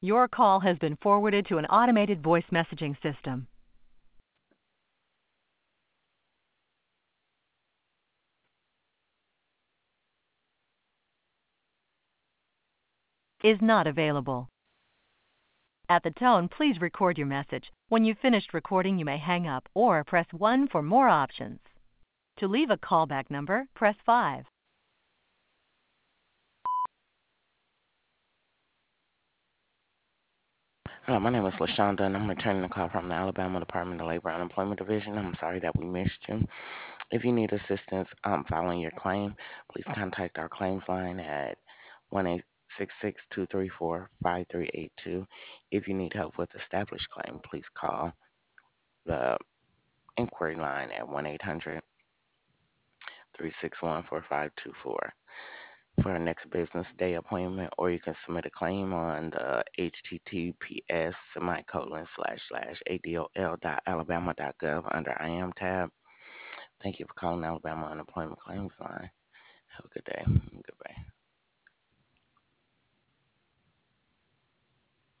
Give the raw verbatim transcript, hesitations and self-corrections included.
Your call has been forwarded to an automated voice messaging system. Is not available. At the tone, please record your message. When you've finished recording, you may hang up or press one for more options. To leave a callback number, press five. Hello, my name is LaShonda, and I'm returning a call from the Alabama Department of Labor and Employment Division. I'm sorry that we missed you. If you need assistance um, filing your claim, please contact our claims line at one eight six six, two three four, five three eight two. If you need help with established claim, please call the inquiry line at one eight hundred, three six one, four five two four for our next business day appointment, or you can submit a claim on the https semicolon slash slash adol dot alabama dot gov under I am tab. Thank you for calling Alabama Unemployment Claims Line. Have a good day. Goodbye.